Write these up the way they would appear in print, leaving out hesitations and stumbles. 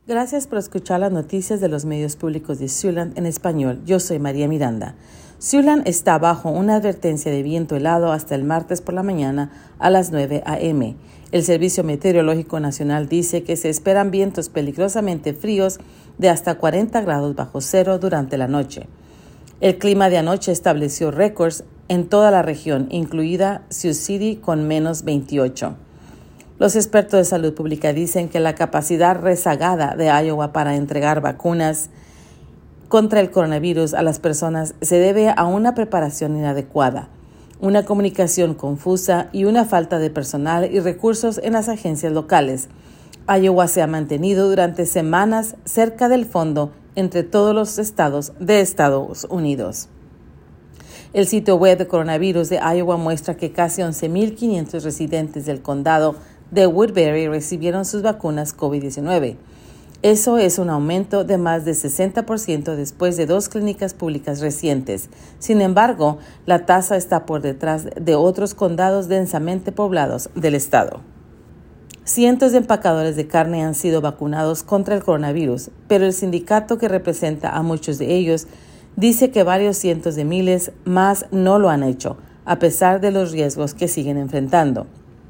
Gracias por escuchar las noticias de los medios públicos de Siouxland en español. Yo soy María Miranda. Siouxland está bajo una advertencia de viento helado hasta el martes por la mañana a las 9 a.m. El Servicio Meteorológico Nacional dice que se esperan vientos peligrosamente fríos de hasta 40 grados bajo cero durante la noche. El clima de anoche estableció récords en toda la región, incluida Sioux City con menos 28. Los expertos de salud pública dicen que la capacidad rezagada de Iowa para entregar vacunas contra el coronavirus a las personas se debe a una preparación inadecuada, una comunicación confusa y una falta de personal y recursos en las agencias locales. Iowa se ha mantenido durante semanas cerca del fondo entre todos los estados de Estados Unidos. El sitio web de coronavirus de Iowa muestra que casi 11,500 residentes del condado de Woodbury recibieron sus vacunas COVID-19. Eso es un aumento de más de 60% después de 2 clínicas públicas recientes. Sin embargo, la tasa está por detrás de otros condados densamente poblados del estado. Cientos de empacadores de carne han sido vacunados contra el coronavirus, pero el sindicato que representa a muchos de ellos dice que varios cientos de miles más no lo han hecho, a pesar de los riesgos que siguen enfrentando.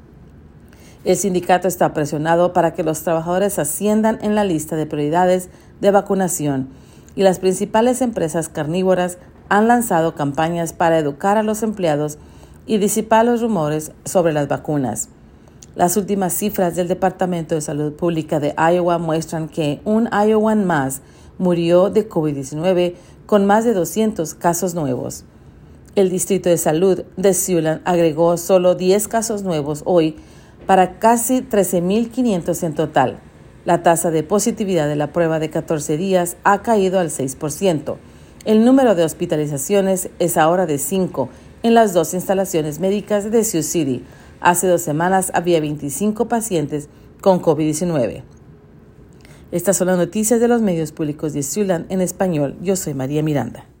El sindicato está presionado para que los trabajadores asciendan en la lista de prioridades de vacunación y las principales empresas carnívoras han lanzado campañas para educar a los empleados y disipar los rumores sobre las vacunas. Las últimas cifras del Departamento de Salud Pública de Iowa muestran que un Iowan más murió de COVID-19 con más de 200 casos nuevos. El Distrito de Salud de Siouxland agregó solo 10 casos nuevos hoy para casi 13,500 en total. La tasa de positividad de la prueba de 14 días ha caído al 6%. El número de hospitalizaciones es ahora de 5 en las 2 instalaciones médicas de Sioux City. Hace 2 semanas había 25 pacientes con COVID-19. Estas son las noticias de los medios públicos de Siouxland en español. Yo soy María Miranda.